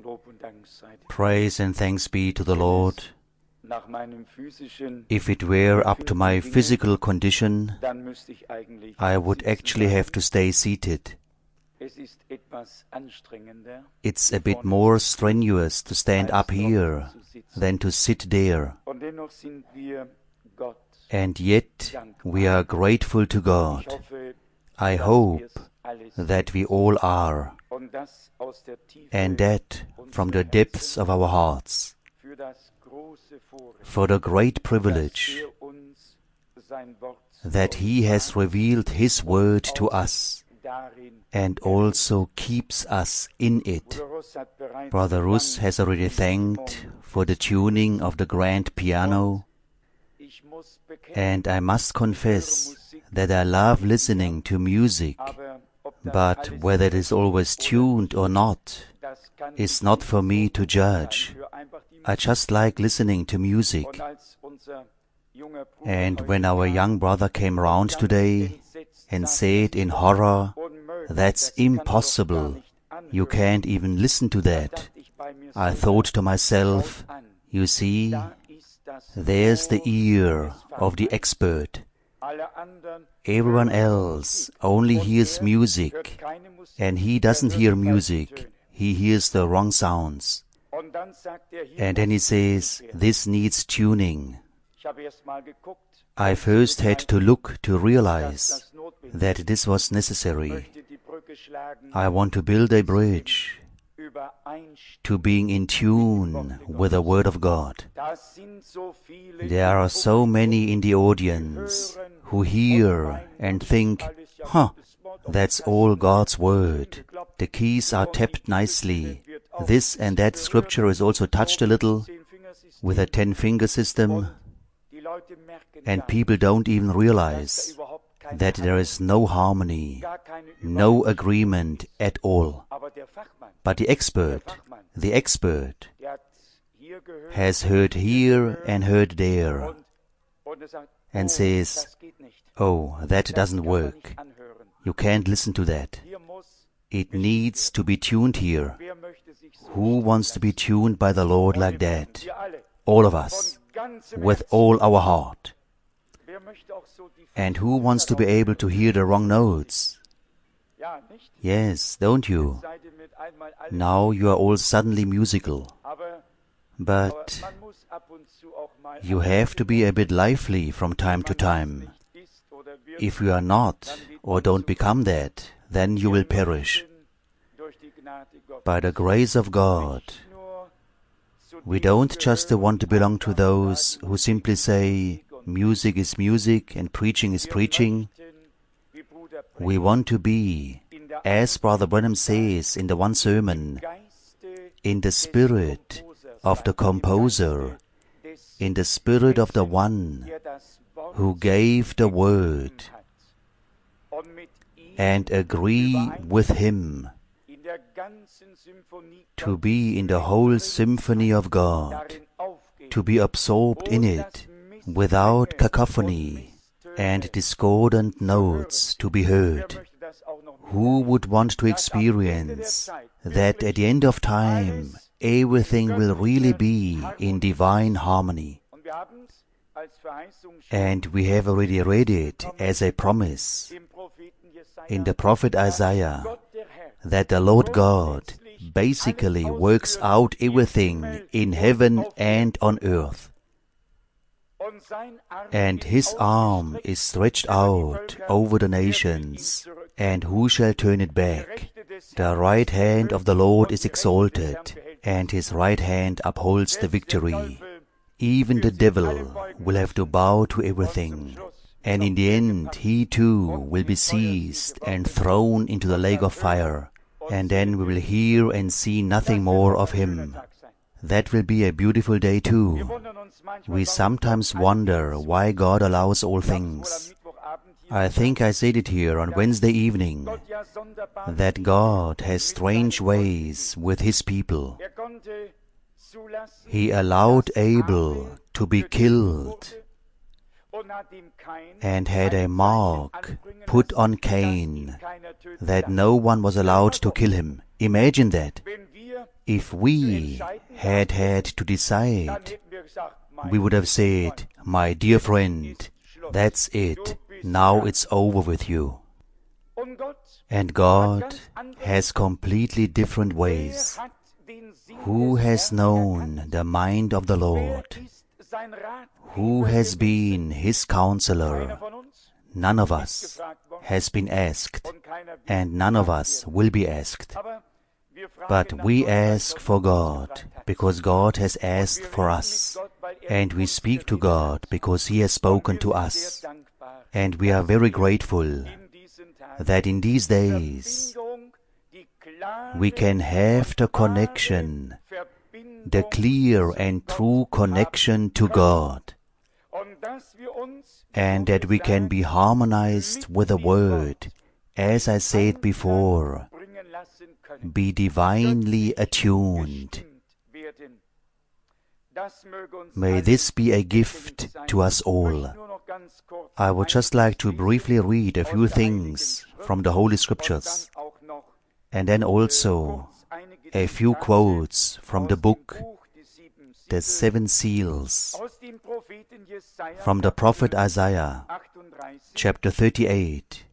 Praise and thanks be to the Lord. If it were up to my physical condition, I would actually have to stay seated. It's a bit more strenuous to stand up here than to sit there. And yet we are grateful to God. I hope that we all are, and that from the depths of our hearts, for the great privilege that He has revealed His word to us and also keeps us in it. Brother Russ has already thanked for the tuning of the grand piano, and I must confess that I love listening to music, but whether it is always tuned or not is not for me to judge. I just like listening to music. And when our young brother came round today and said in horror, "That's impossible, you can't even listen to that," I thought to myself, you see, there's the ear of the expert. Everyone else only hears music, and he doesn't hear music, he hears the wrong sounds. And then he says, this needs tuning. I first had to look to realize that this was necessary. I want to build a bridge to being in tune with the Word of God. There are so many in the audience who hear and think, that's all God's Word. The keys are tapped nicely. This and that scripture is also touched a little with a 10-finger system, and people don't even realize that there is no harmony, no agreement at all. But the expert has heard here and heard there and says, oh, that doesn't work. You can't listen to that. It needs to be tuned here. Who wants to be tuned by the Lord like that? All of us, with all our heart. And who wants to be able to hear the wrong notes? Yes, don't you? Now you are all suddenly musical. But you have to be a bit lively from time to time. If you are not, or don't become that, then you will perish. By the grace of God, we don't just want to belong to those who simply say, music is music and preaching is preaching. We want to be, as Brother Branham says in the one sermon, in the spirit of the composer, in the spirit of the one who gave the word, and agree with him to be in the whole symphony of God, to be absorbed in it without cacophony and discordant notes to be heard. Who would want to experience that at the end of time everything will really be in divine harmony? And we have already read it as a promise in the prophet Isaiah that the Lord God basically works out everything in heaven and on earth. And His arm is stretched out over the nations, and who shall turn it back? The right hand of the Lord is exalted, and His right hand upholds the victory. Even the devil will have to bow to everything, and in the end he too will be seized and thrown into the lake of fire, and then we will hear and see nothing more of him. That will be a beautiful day too. We sometimes wonder why God allows all things. I think I said it here on Wednesday evening, that God has strange ways with His people. He allowed Abel to be killed and had a mark put on Cain that no one was allowed to kill him. Imagine that. If we had had to decide, we would have said, my dear friend, that's it, now it's over with you. And God has completely different ways. Who has known the mind of the Lord? Who has been His counselor? None of us has been asked, and none of us will be asked. But we ask for God, because God has asked for us. And we speak to God, because He has spoken to us. And we are very grateful that in these days we can have the connection, the clear and true connection to God, and that we can be harmonized with the Word, as I said before, be divinely attuned. May this be a gift to us all. I would just like to briefly read a few things from the Holy Scriptures, and then also a few quotes from the book, The Seven Seals, from the prophet Isaiah, chapter 38.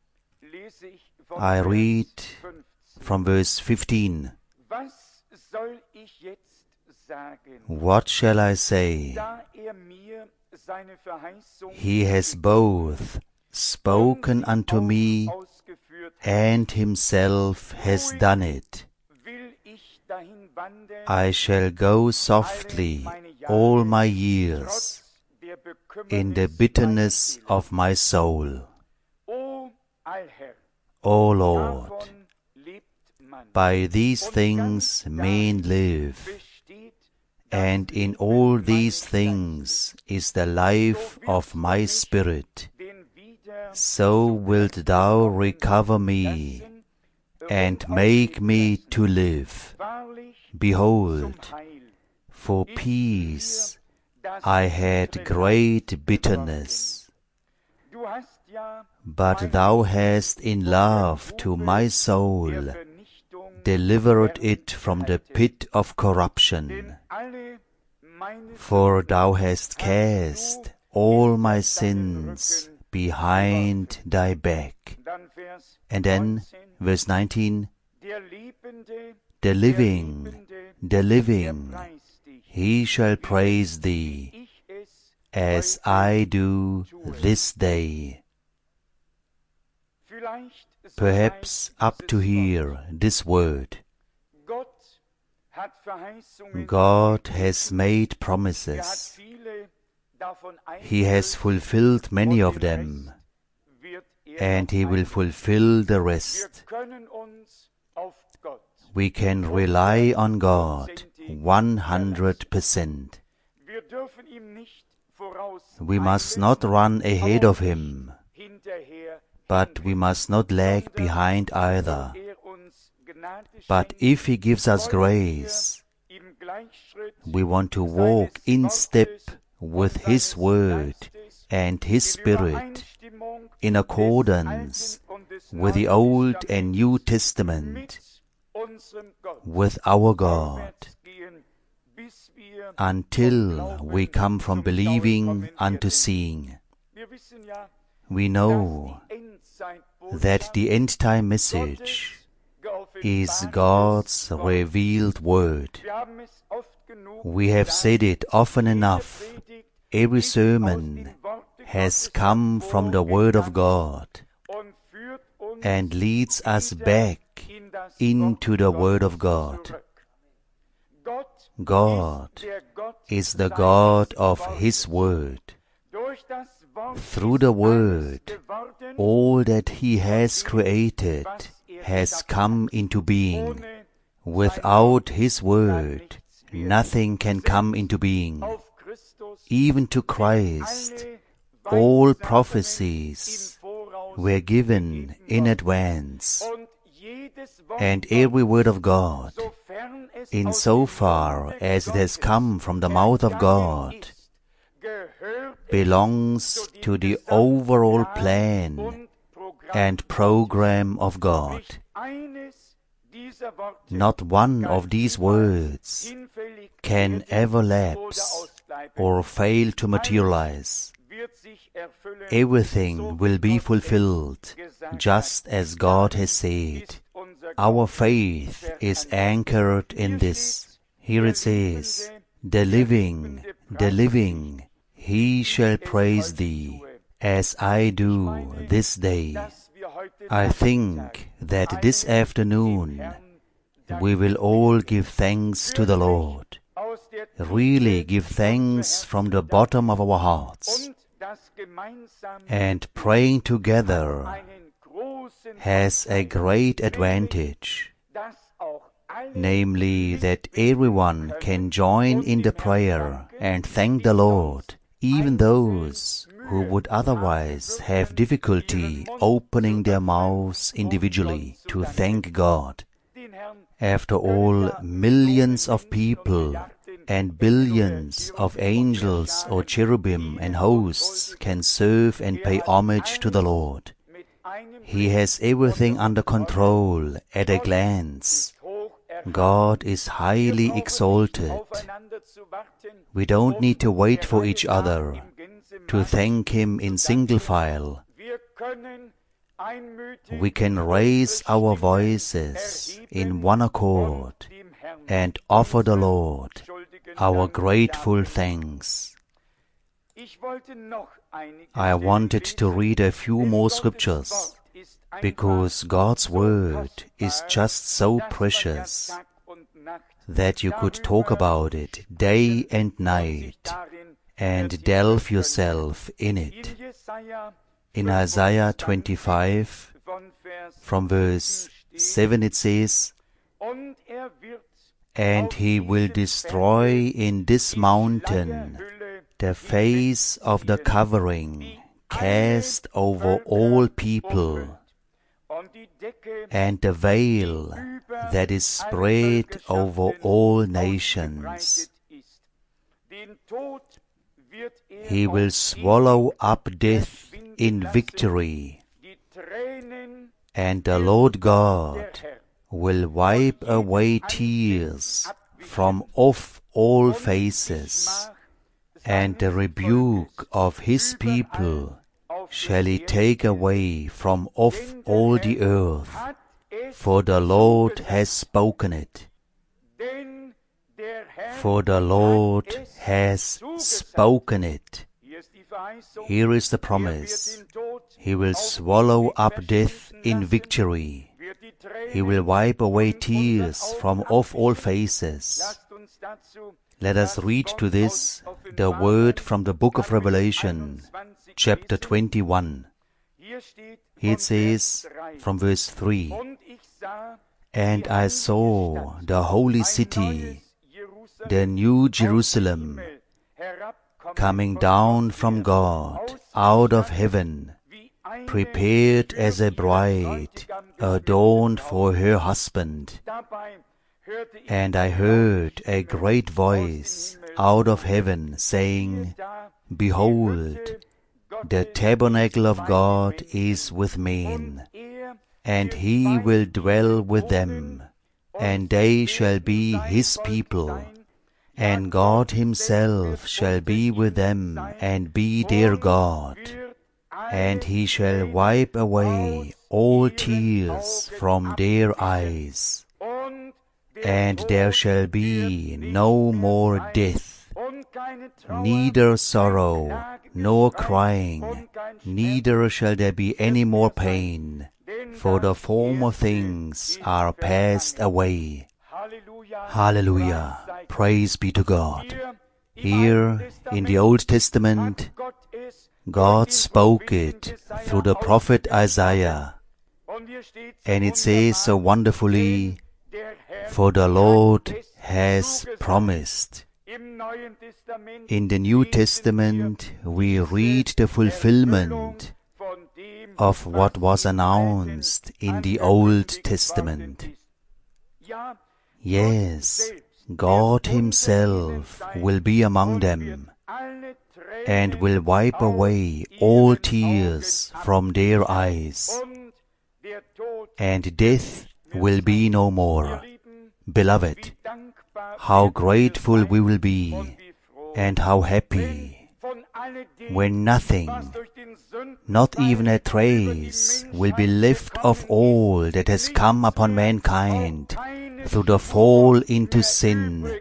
I read from verse 15. What shall I say? He has both spoken unto me, and Himself has done it. I shall go softly all my years in the bitterness of my soul. O Lord, by these things men live, and in all these things is the life of my spirit. So wilt Thou recover me, and make me to live. Behold, for peace I had great bitterness. But Thou hast in love to my soul delivered it from the pit of corruption. For Thou hast cast all my sins behind Thy back. And then, verse 19, the living, he shall praise Thee, as I do this day. Perhaps up to here, this word. God has made promises. He has fulfilled many of them, and He will fulfill the rest. We can rely on God 100%. We must not run ahead of Him, but we must not lag behind either. But if He gives us grace, we want to walk in step with His Word and His Spirit, in accordance with the Old and New Testament, with our God, until we come from believing unto seeing. We know that the end-time message is God's revealed Word. We have said it often enough. Every sermon has come from the Word of God and leads us back into the Word of God. God is the God of His Word. Through the Word, all that He has created has come into being. Without His Word, nothing can come into being. Even to Christ, all prophecies were given in advance, and every word of God, insofar as it has come from the mouth of God, belongs to the overall plan and program of God. Not one of these words can ever lapse or fail to materialize. Everything will be fulfilled, just as God has said. Our faith is anchored in this. Here it says, the living, he shall praise thee, as I do this day. I think that this afternoon we will all give thanks to the Lord. Really give thanks from the bottom of our hearts. And praying together has a great advantage, namely that everyone can join in the prayer and thank the Lord, even those who would otherwise have difficulty opening their mouths individually to thank God. After all, millions of people and billions of angels or cherubim and hosts can serve and pay homage to the Lord. He has everything under control at a glance. God is highly exalted. We don't need to wait for each other to thank Him in single file. We can raise our voices in one accord and offer the Lord our grateful thanks. I wanted to read a few more scriptures, because God's Word is just so precious that you could talk about it day and night and delve yourself in it. In Isaiah 25, from verse 7 it says, and He will destroy in this mountain the face of the covering cast over all people, and the veil that is spread over all nations. He will swallow up death in victory, and the Lord God will wipe away tears from off all faces, and the rebuke of His people shall He take away from off all the earth, for the Lord has spoken it. For the Lord has spoken it. Here is the promise. He will swallow up death in victory. He will wipe away tears from off all faces. Let us read to this the word from the book of Revelation, chapter 21. It says from verse 3, and I saw the holy city, the new Jerusalem, coming down from God out of heaven, prepared as a bride adorned for her husband. And I heard a great voice out of heaven saying, behold, the tabernacle of God is with men, and He will dwell with them, and they shall be His people, and God Himself shall be with them and be their God. And He shall wipe away all tears from their eyes, and there shall be no more death, neither sorrow nor crying, neither shall there be any more pain, for the former things are passed away. Hallelujah! Praise be to God. Here in the Old Testament, God spoke it through the prophet Isaiah, and it says so wonderfully, for the Lord has promised. In the New Testament, we read the fulfillment of what was announced in the Old Testament. Yes, God Himself will be among them, and will wipe away all tears from their eyes, and death will be no more. Beloved, how grateful we will be and how happy when nothing, not even a trace, will be left of all that has come upon mankind through the fall into sin.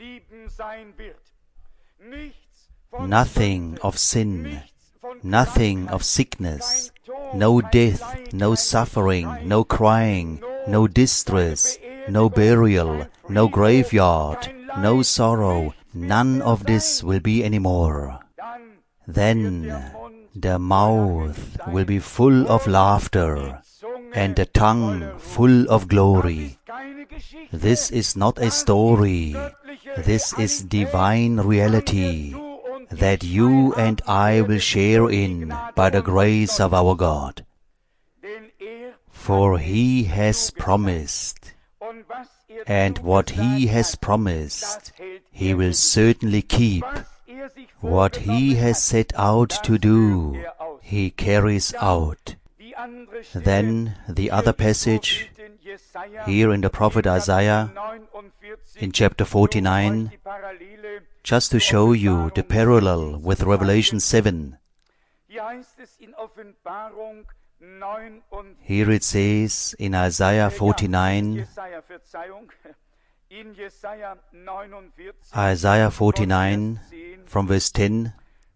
Nothing of sin, nothing of sickness, no death, no suffering, no crying, no distress, no burial, no graveyard, no sorrow, none of this will be any more. Then the mouth will be full of laughter, and the tongue full of glory. This is not a story, this is divine reality that you and I will share in by the grace of our God. For He has promised, and what He has promised, He will certainly keep. What He has set out to do, He carries out. Then the other passage, here in the prophet Isaiah, in chapter 49, just to show you the parallel with Revelation 7. Here it says in Isaiah 49, Isaiah 49 from verse 10,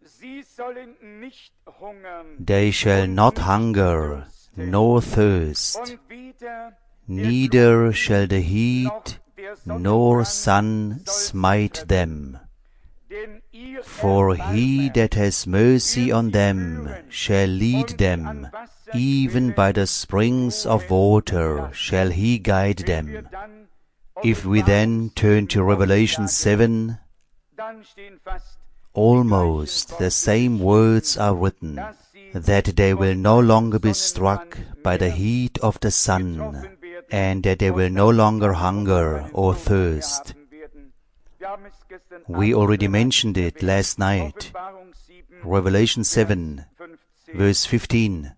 they shall not hunger nor thirst, neither shall the heat nor sun smite them. For He that has mercy on them shall lead them, even by the springs of water shall He guide them. If we then turn to Revelation 7, almost the same words are written, that they will no longer be struck by the heat of the sun, and that they will no longer hunger or thirst. We already mentioned it last night. Revelation 7, verse 15.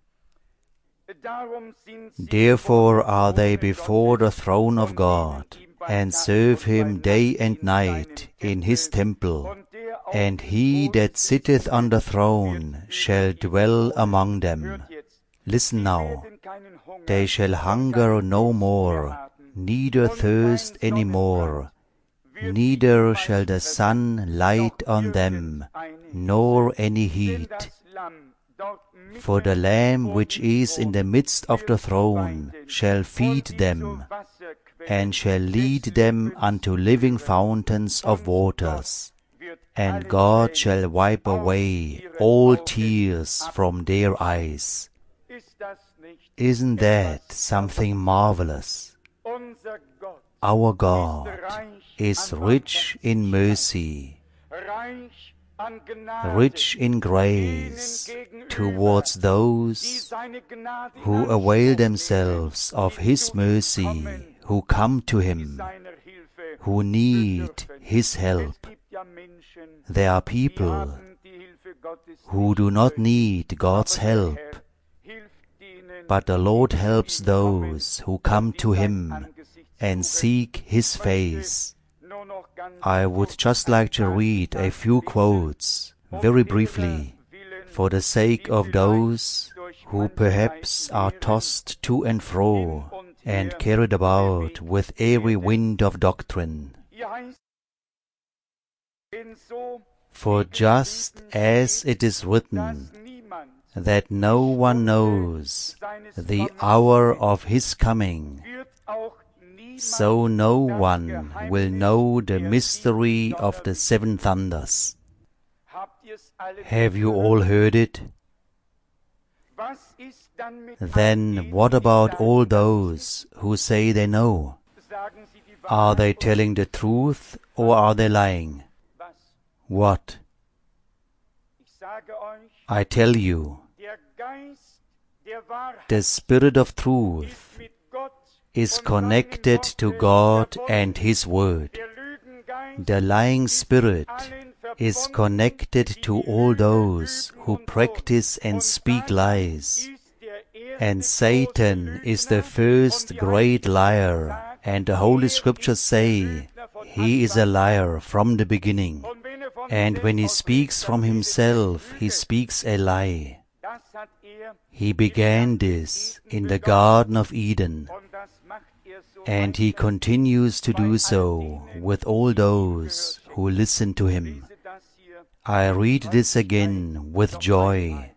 Therefore are they before the throne of God, and serve Him day and night in His temple, and He that sitteth on the throne shall dwell among them. Listen now. They shall hunger no more, neither thirst any more, neither shall the sun light on them, nor any heat. For the Lamb which is in the midst of the throne shall feed them, and shall lead them unto living fountains of waters, and God shall wipe away all tears from their eyes. Isn't that something marvelous? Our God is rich in mercy, rich in grace towards those who avail themselves of His mercy, who come to Him, who need His help. There are people who do not need God's help, but the Lord helps those who come to Him and seek His face. I would just like to read a few quotes, very briefly, for the sake of those who perhaps are tossed to and fro and carried about with every wind of doctrine. For just as it is written, that no one knows the hour of His coming, so no one will know the mystery of the seven thunders. Have you all heard it? Then what about all those who say they know? Are they telling the truth or are they lying? What? I tell you, the Spirit of truth is connected to God and His Word. The lying spirit is connected to all those who practice and speak lies. And Satan is the first great liar, and the Holy Scriptures say he is a liar from the beginning. And when he speaks from himself, he speaks a lie. He began this in the Garden of Eden, and he continues to do so with all those who listen to him. I read this again with joy.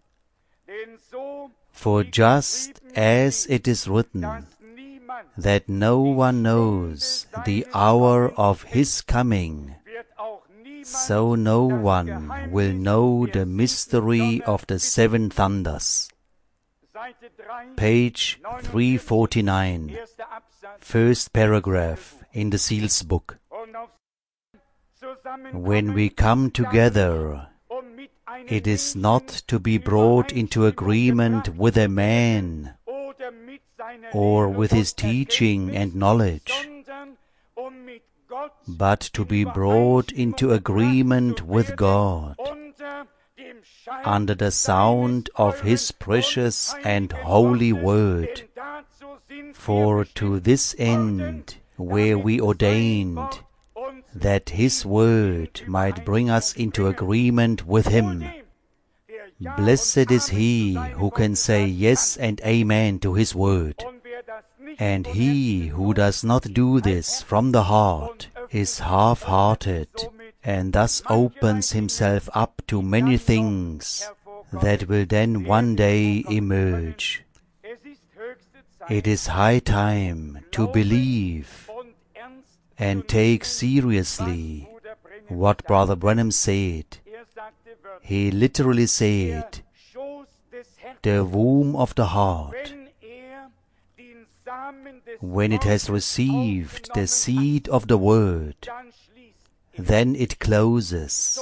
For just as it is written, that no one knows the hour of his coming, so no one will know the mystery of the seven thunders. Page 349, first paragraph in the Seals book. When we come together, it is not to be brought into agreement with a man or with his teaching and knowledge, but to be brought into agreement with God under the sound of his precious and holy word. For to this end were we ordained, that his word might bring us into agreement with him. Blessed is he who can say yes and amen to his word. And he who does not do this from the heart is half-hearted, and thus opens himself up to many things that will then one day emerge. It is high time to believe and take seriously what Brother Branham said. He literally said, the womb of the heart, when it has received the seed of the word, then it closes,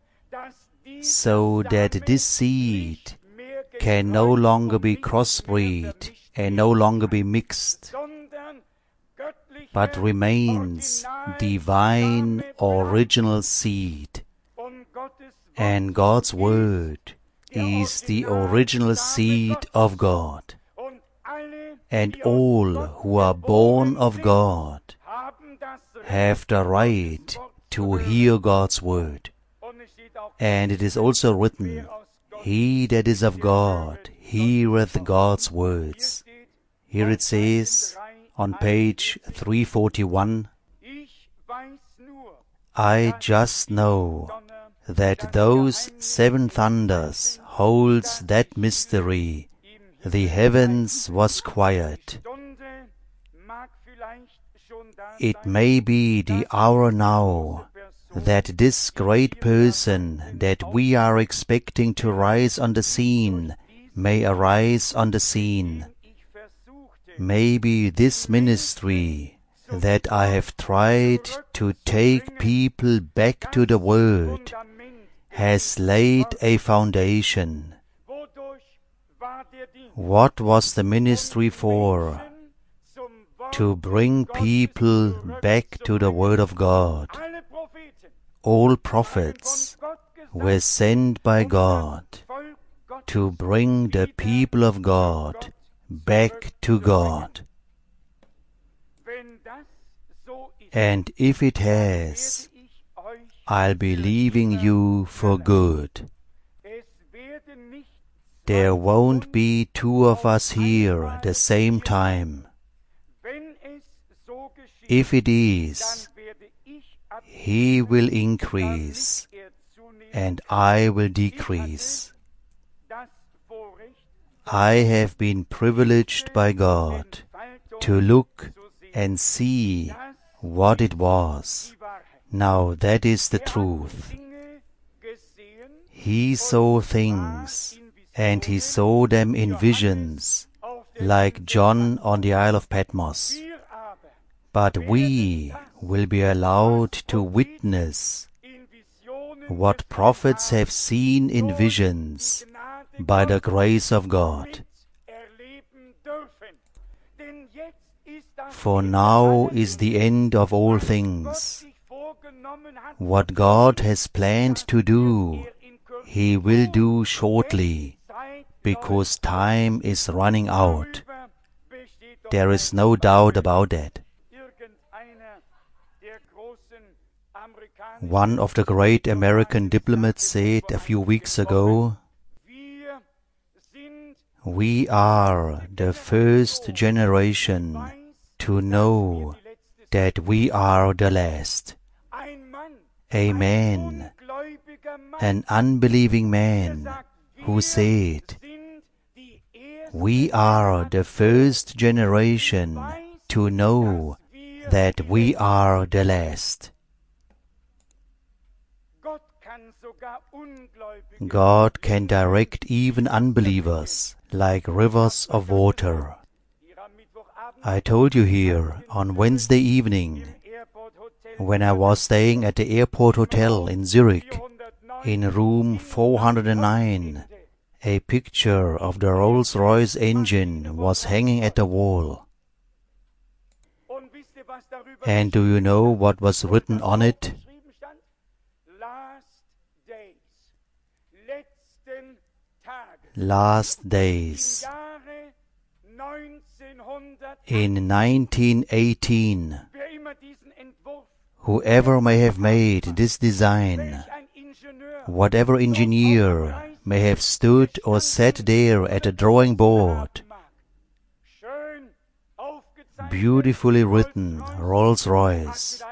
so that this seed can no longer be crossbreed and no longer be mixed, but remains divine original seed. And God's word is the original seed of God. And all who are born of God have the right to hear God's word. And it is also written, he that is of God heareth God's words. Here it says on page 341, I just know that those seven thunders holds that mystery. The heavens was quiet. It may be the hour now that this great person that we are expecting to rise on the scene may arise on the scene. Maybe this ministry that I have tried to take people back to the Word has laid a foundation. What was the ministry for? To bring people back to the Word of God. All prophets were sent by God to bring the people of God back to God. And if it has, I'll be leaving you for good. There won't be two of us here at the same time. If it is, he will increase, and I will decrease. I have been privileged by God to look and see what it was. Now that is the truth. He saw things, and he saw them in visions, like John on the Isle of Patmos. But we will be allowed to witness what prophets have seen in visions by the grace of God. For now is the end of all things. What God has planned to do, He will do shortly. because time is running out. There is no doubt about that. One of the great American diplomats said a few weeks ago, "We are the first generation to know that we are the last." A man, an unbelieving man, who said, "We are the first generation to know that we are the last." God can direct even unbelievers like rivers of water. I told you here on Wednesday evening, when I was staying at the airport hotel in Zurich, in room 409, a picture of the Rolls-Royce engine was hanging at the wall. And do you know what was written on it? Last days. In 1918, whoever may have made this design, whatever engineer may have stood or sat there at a drawing board, beautifully written Rolls-Royce,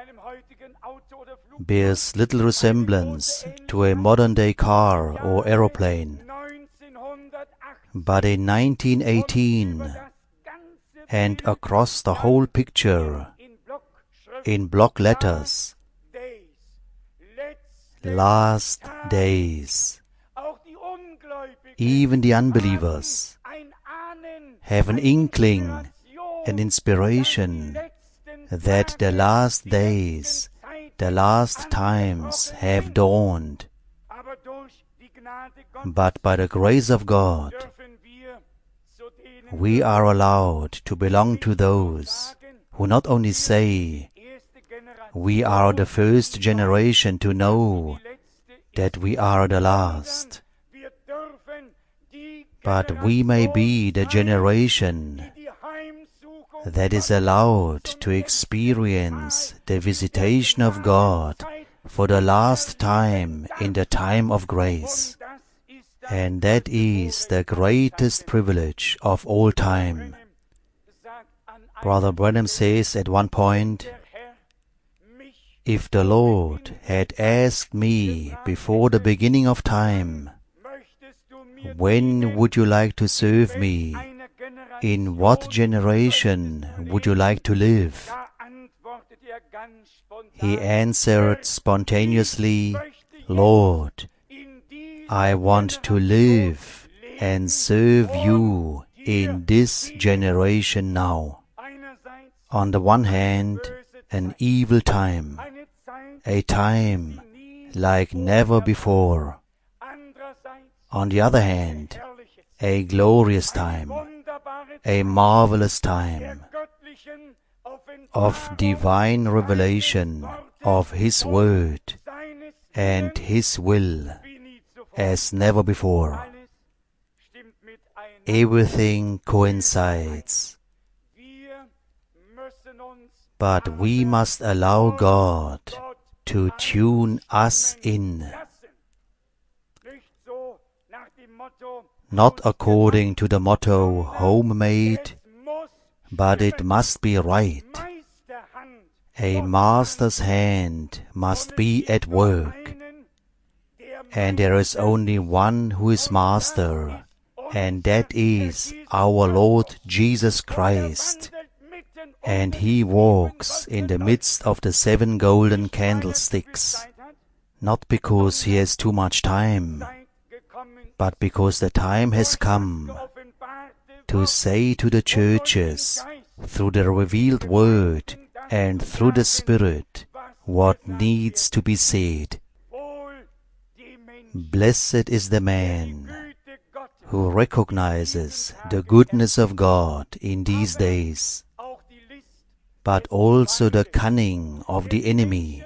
bears little resemblance to a modern-day car or aeroplane. But in 1918, and across the whole picture, in block letters, last days. Even the unbelievers have an inkling, an inspiration that the last days, the last times have dawned. But by the grace of God, we are allowed to belong to those who not only say, "We are the first generation to know that we are the last," but we may be the generation that is allowed to experience the visitation of God for the last time in the time of grace. And that is the greatest privilege of all time. Brother Branham says at one point, "If the Lord had asked me before the beginning of time, when would you like to serve me? In what generation would you like to live?" He answered spontaneously, "Lord, I want to live and serve you in this generation now." On the one hand, an evil time, a time like never before. On the other hand, a glorious time, a marvelous time of divine revelation of His Word and His will as never before. Everything coincides. But we must allow God to tune us in, not according to the motto homemade, but it must be right. A master's hand must be at work, and there is only one who is master, and that is our Lord Jesus Christ, and He walks in the midst of the 7 golden candlesticks, not because He has too much time, but because the time has come to say to the churches, through the revealed Word and through the Spirit, what needs to be said. Blessed is the man who recognizes the goodness of God in these days, but also the cunning of the enemy,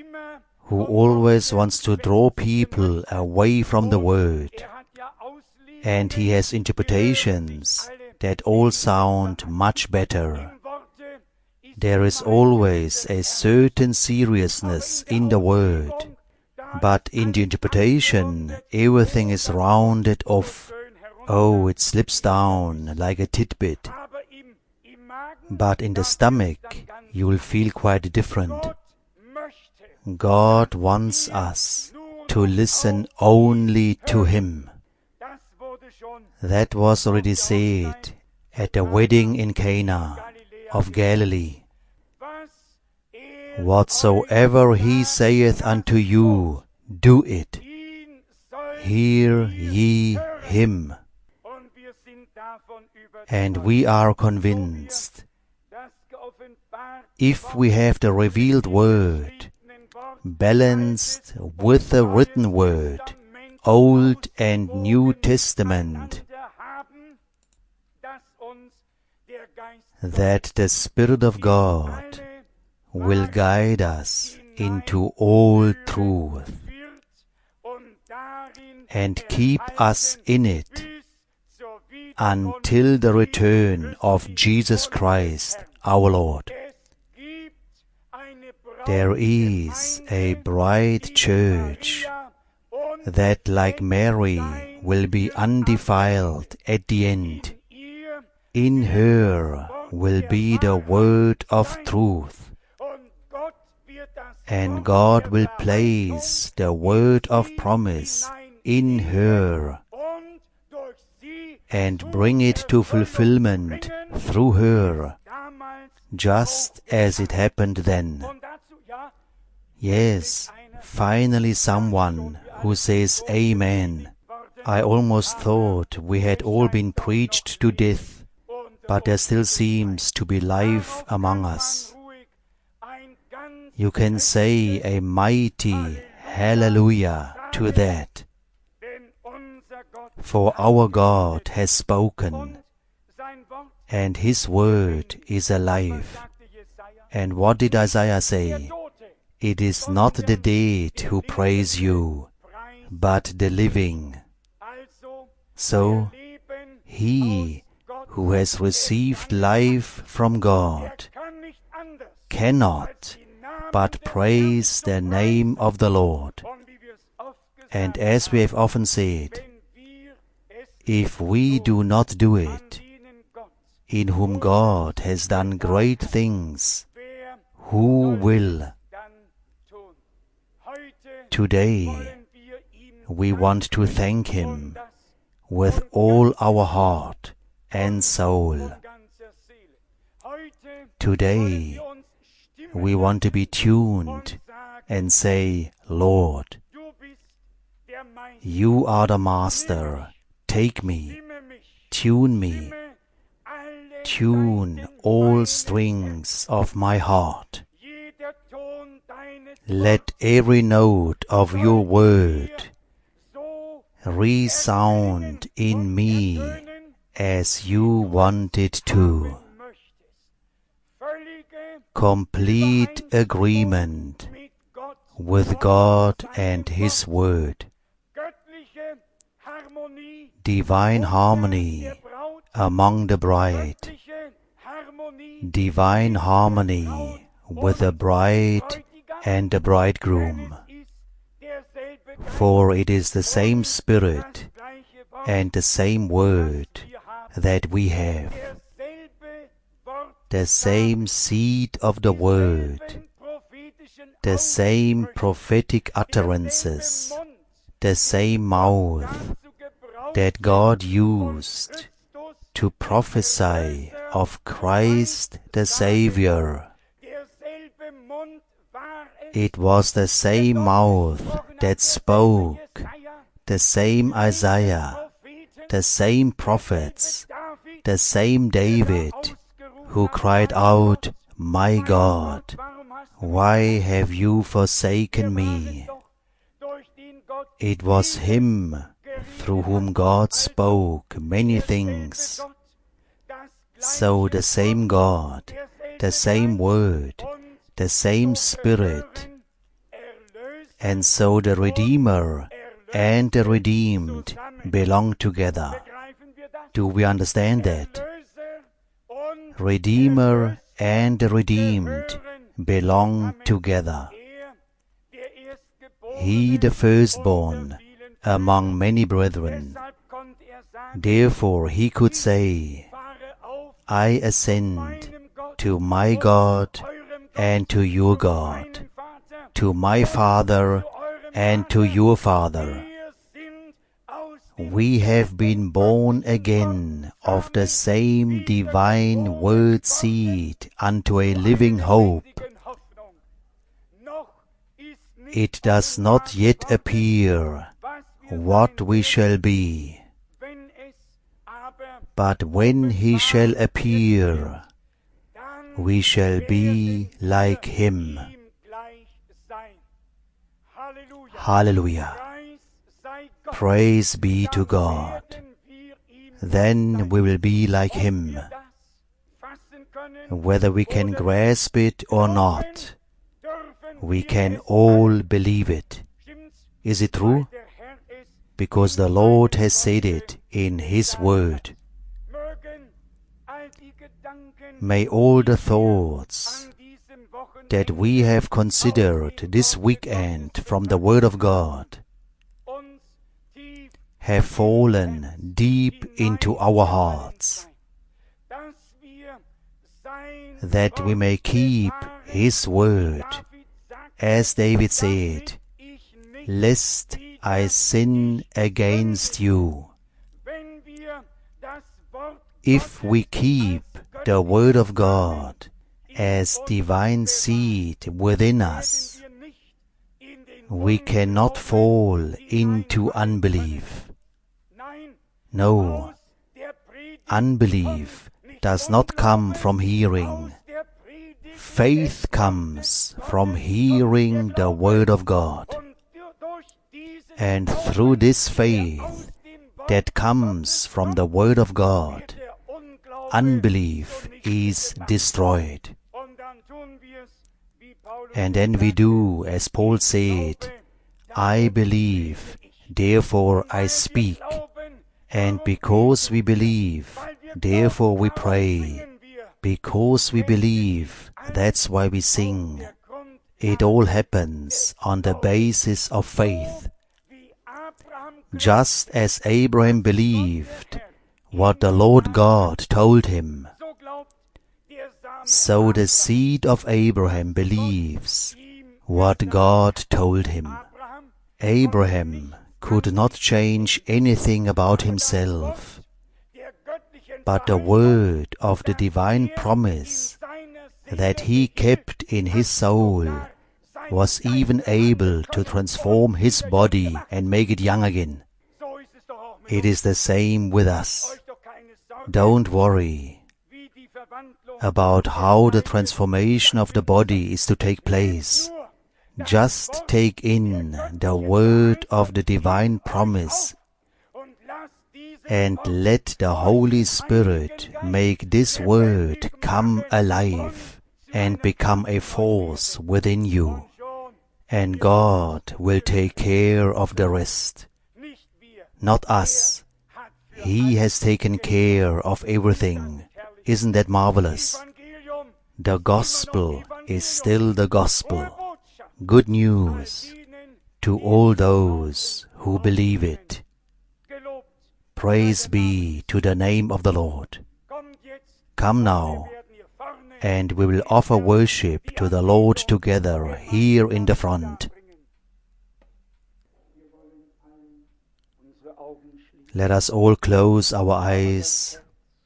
who always wants to draw people away from the Word. and he has interpretations that all sound much better. There is always a certain seriousness in the word, but in the interpretation everything is rounded off. Oh, it slips down like a tidbit. But in the stomach you will feel quite different. God wants us to listen only to Him. That was already said at the wedding in Cana of Galilee. Whatsoever He saith unto you, do it. Hear ye Him. And we are convinced, if we have the revealed word balanced with the written word, Old and New Testament, that the Spirit of God will guide us into all truth and keep us in it until the return of Jesus Christ our Lord. There is a bride church that, like Mary, will be undefiled at the end. In her will be the word of truth, and God will place the word of promise in her and bring it to fulfillment through her, just as it happened then. Yes, finally someone who says Amen. I almost thought we had all been preached to death, but there still seems to be life among us. You can say a mighty hallelujah to that. For our God has spoken, and His word is alive. And what did Isaiah say? It is not the dead who praise you, but the living. So, he who has received life from God cannot but praise the name of the Lord. And as we have often said, if we do not do it, in whom God has done great things, who will? Today, we want to thank Him with all our heart and soul. Today, we want to be tuned and say, Lord, You are the Master. Take me, tune all strings of my heart. Let every note of Your word resound in me as You want it to. Complete agreement with God and His word. Divine harmony among the bride. Divine harmony with the bride and the bridegroom. For it is the same Spirit and the same word that we have. The same seed of the word. The same prophetic utterances. The same mouth that God used to prophesy of Christ the Savior. It was the same mouth that spoke, the same Isaiah, the same prophets, the same David, who cried out, My God, why have You forsaken me? It was him through whom God spoke many things. So the same God, the same Word, the same Spirit, and so the Redeemer and the redeemed belong together. Do we understand that? Redeemer and the redeemed belong together. He the firstborn among many brethren. Therefore he could say, I ascend to my God and to your God, to my Father and to your Father. We have been born again of the same divine word seed unto a living hope. It does not yet appear what we shall be, but when he shall appear, we shall be like him. Hallelujah. Praise be to God. Then we will be like him. Whether we can grasp it or not, we can all believe it. Is it true? Because the Lord has said it in His Word. May all the thoughts that we have considered this weekend from the Word of God have fallen deep into our hearts, that we may keep His Word, as David said, lest I sin against you. If we keep the Word of God as divine seed within us, we cannot fall into unbelief. No, unbelief does not come from hearing. Faith comes from hearing the Word of God. And through this faith that comes from the Word of God, unbelief is destroyed. And then we do as Paul said, I believe, therefore I speak. And because we believe, therefore we pray. Because we believe, that's why we sing. It all happens on the basis of faith. Just as Abraham believed what the Lord God told him, so the seed of Abraham believes what God told him. Abraham could not change anything about himself, but the word of the divine promise that he kept in his soul was even able to transform his body and make it young again. It is the same with us. Don't worry about how the transformation of the body is to take place. Just take in the word of the divine promise and let the Holy Spirit make this word come alive and become a force within you. And God will take care of the rest. Not us. He has taken care of everything. Isn't that marvelous? The gospel is still the gospel. Good news to all those who believe it. Praise be to the name of the Lord. Come now, and we will offer worship to the Lord together here in the front. Let us all close our eyes,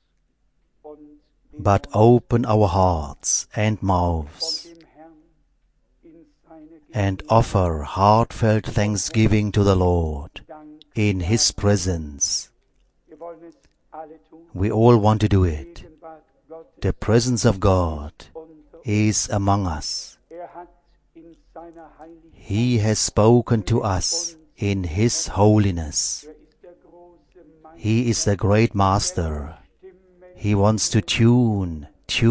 but open our hearts and mouths and offer heartfelt thanksgiving to the Lord in His presence. We all want to do it. The presence of God is among us. He has spoken to us in His holiness. He is the great Master. He wants to tune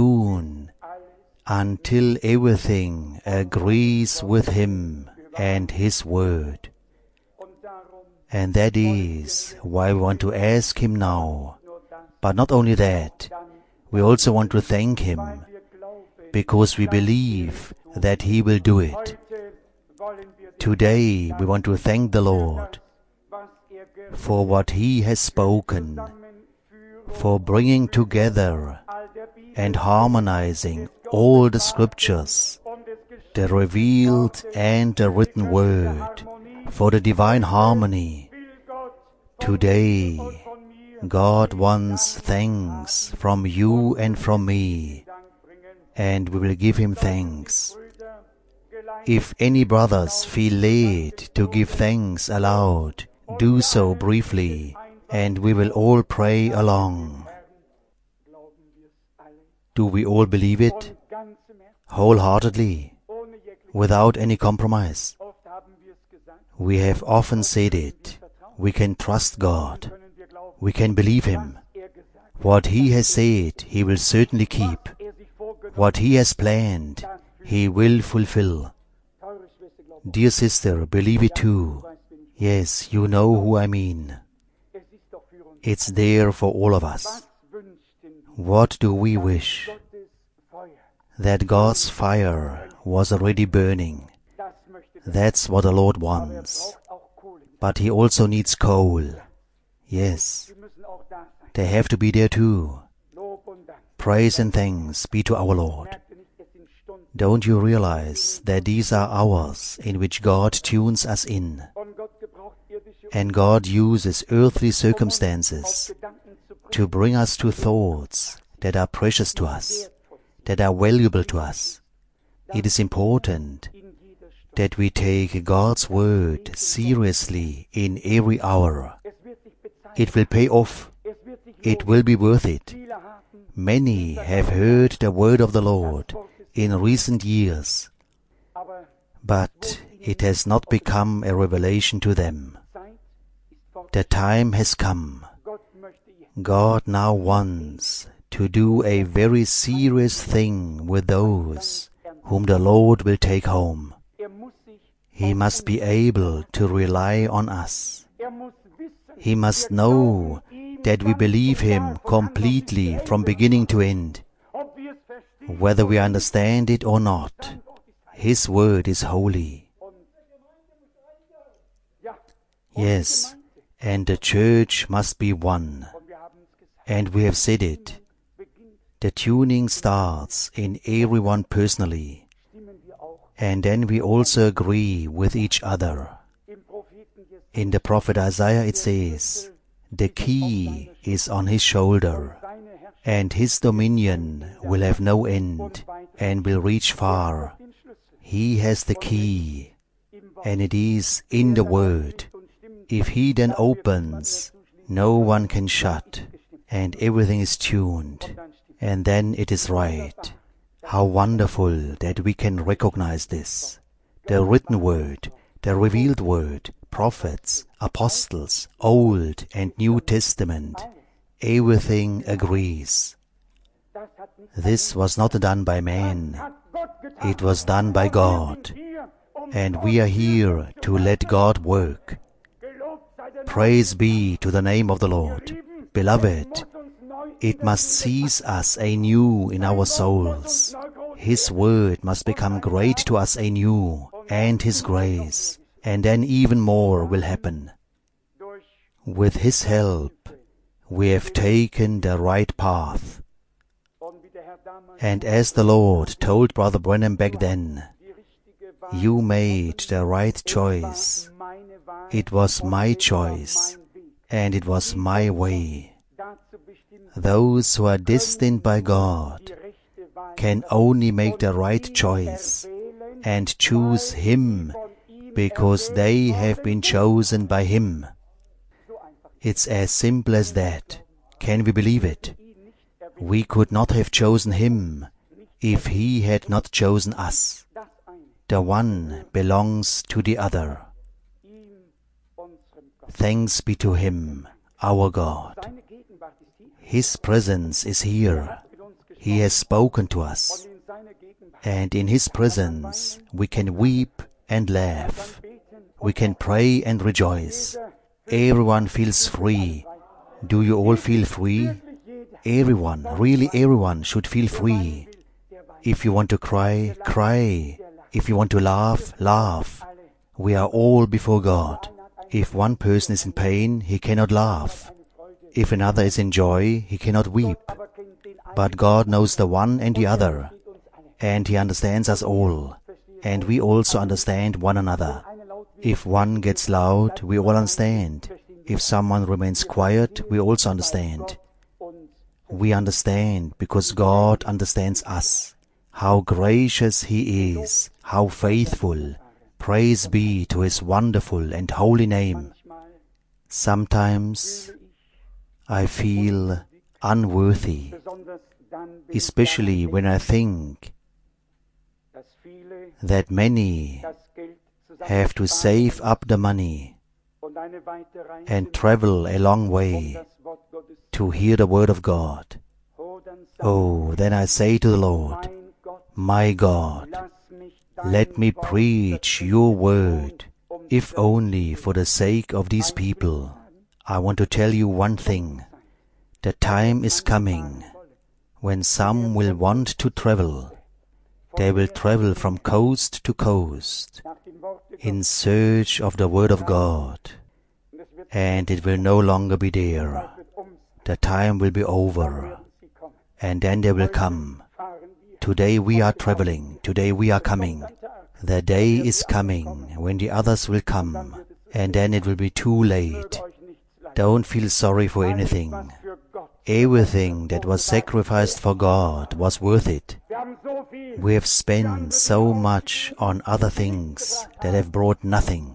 until everything agrees with Him and His Word. And that is why we want to ask Him now. But not only that, we also want to thank Him, because we believe that He will do it. Today we want to thank the Lord for what He has spoken, for bringing together and harmonizing all the scriptures, the revealed and the written word, for the divine harmony. Today, God wants thanks from you and from me, and we will give Him thanks. If any brothers feel led to give thanks aloud, do so briefly, and we will all pray along. Do we all believe it? Wholeheartedly, without any compromise. We have often said it. We can trust God. We can believe Him. What He has said, He will certainly keep. What He has planned, He will fulfill. Dear sister, believe it too. Yes, you know who I mean. It's there for all of us. What do we wish? That God's fire was already burning. That's what the Lord wants. But He also needs coal. Yes, they have to be there too. Praise and thanks be to our Lord. Don't you realize that these are hours in which God tunes us in? And God uses earthly circumstances to bring us to thoughts that are precious to us, that are valuable to us. It is important that we take God's word seriously in every hour. It will pay off. It will be worth it. Many have heard the word of the Lord in recent years, but it has not become a revelation to them. The time has come. God now wants to do a very serious thing with those whom the Lord will take home. He must be able to rely on us. He must know that we believe Him completely from beginning to end. Whether we understand it or not, His word is holy. Yes, and the church must be one. And we have said it. The tuning starts in everyone personally. And then we also agree with each other. In the prophet Isaiah it says, the key is on His shoulder, and His dominion will have no end, and will reach far. He has the key, and it is in the Word. If He then opens, no one can shut, and everything is tuned, and then it is right. How wonderful that we can recognize this. The written Word, the revealed Word, prophets, apostles, Old and New Testament, everything agrees. This was not done by man. It was done by God. And we are here to let God work. Praise be to the name of the Lord. Beloved, it must seize us anew in our souls. His word must become great to us anew, and His grace, and then even more will happen. With His help, we have taken the right path. And as the Lord told Brother Branham back then, you made the right choice. It was my choice, and it was my way. Those who are destined by God can only make the right choice and choose Him because they have been chosen by Him. It's as simple as that. Can we believe it? We could not have chosen Him if He had not chosen us. The one belongs to the other. Thanks be to Him, our God. His presence is here. He has spoken to us. And in His presence we can weep and laugh. We can pray and rejoice. Everyone feels free. Do you all feel free? Everyone, really everyone should feel free. If you want to cry, cry. If you want to laugh, laugh. We are all before God. If one person is in pain, he cannot laugh. If another is in joy, he cannot weep. But God knows the one and the other, and He understands us all, and we also understand one another. If one gets loud, we all understand. If someone remains quiet, we also understand. We understand because God understands us. How gracious He is, how faithful. Praise be to His wonderful and holy name. Sometimes I feel unworthy, especially when I think that many have to save up the money and travel a long way to hear the Word of God. Oh, then I say to the Lord, my God, let me preach Your Word, if only for the sake of these people. I want to tell you one thing. The time is coming when some will want to travel. They will travel from coast to coast in search of the Word of God, and it will no longer be there. The time will be over, and then they will come. Today we are traveling, today we are coming. The day is coming when the others will come, and then it will be too late. Don't feel sorry for anything. Everything that was sacrificed for God was worth it. We have spent so much on other things that have brought nothing.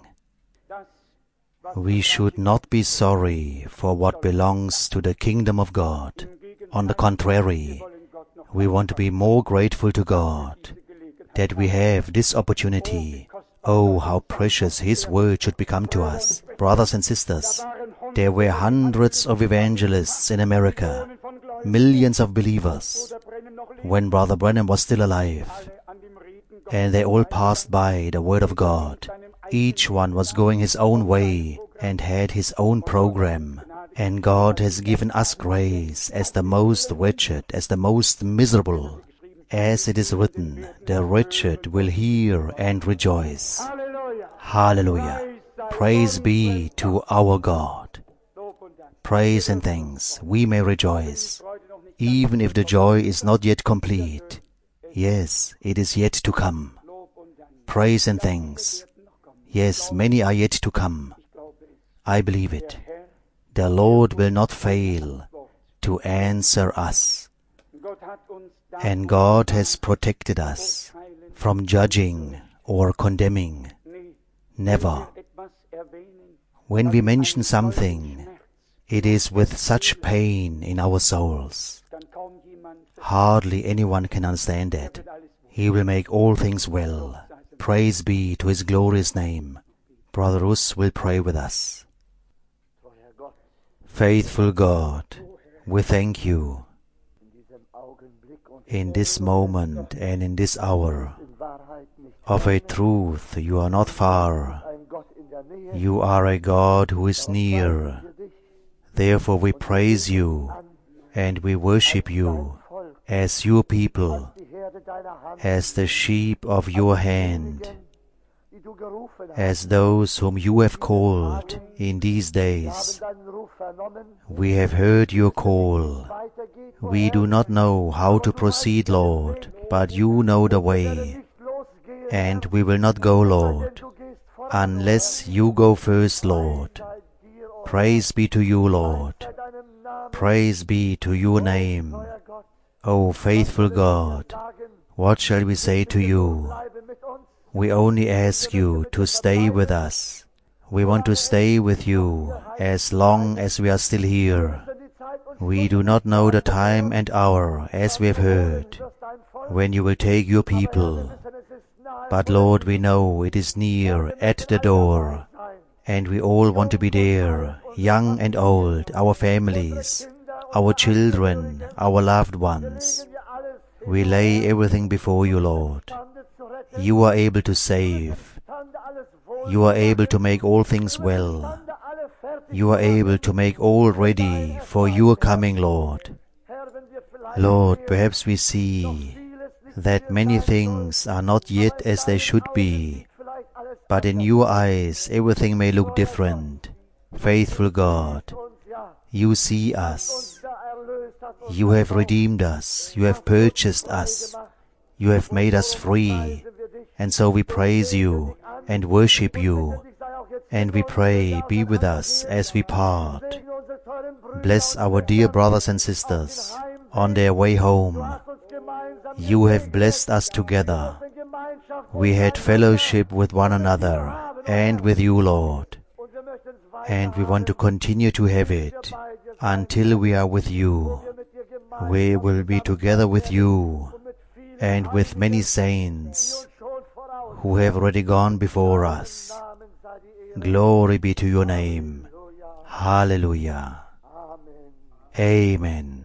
We should not be sorry for what belongs to the kingdom of God. On the contrary, we want to be more grateful to God that we have this opportunity. Oh, how precious His word should become to us. Brothers and sisters, there were hundreds of evangelists in America, millions of believers, when Brother Branham was still alive, and they all passed by the Word of God. Each one was going his own way and had his own program, and God has given us grace as the most wretched, as the most miserable. As it is written, the wretched will hear and rejoice. Hallelujah! Praise be to our God. Praise and thanks, we may rejoice, even if the joy is not yet complete. Yes, it is yet to come. Praise and thanks. Yes, many are yet to come. I believe it. The Lord will not fail to answer us. And God has protected us from judging or condemning. Never. When we mention something, it is with such pain in our souls. Hardly anyone can understand that. He will make all things well. Praise be to His glorious name. Brother Rus will pray with us. Faithful God, we thank You in this moment and in this hour. Of a truth, You are not far. You are a God who is near. Therefore we praise You and we worship You as Your people, as the sheep of Your hand, as those whom You have called in these days. We have heard Your call. We do not know how to proceed, Lord, but You know the way. And we will not go, Lord, unless You go first, Lord. Praise be to You, Lord. Praise be to Your name. O faithful God, what shall we say to You? We only ask You to stay with us. We want to stay with You as long as we are still here. We do not know the time and hour, as we have heard, when You will take Your people. But Lord, we know it is near at the door, and we all want to be there, young and old, our families, our children, our loved ones. We lay everything before You, Lord. You are able to save. You are able to make all things well. You are able to make all ready for your coming, Lord. Lord, perhaps we see that many things are not yet as they should be, but in your eyes everything may look different. Faithful God, you see us. You have redeemed us. You have purchased us. You have made us free. And so we praise you and worship you. And we pray, be with us as we part. Bless our dear brothers and sisters on their way home. You have blessed us together. We had fellowship with one another and with you, Lord. And we want to continue to have it until we are with you. We will be together with you and with many saints who have already gone before us. Glory be to your name. Hallelujah. Amen.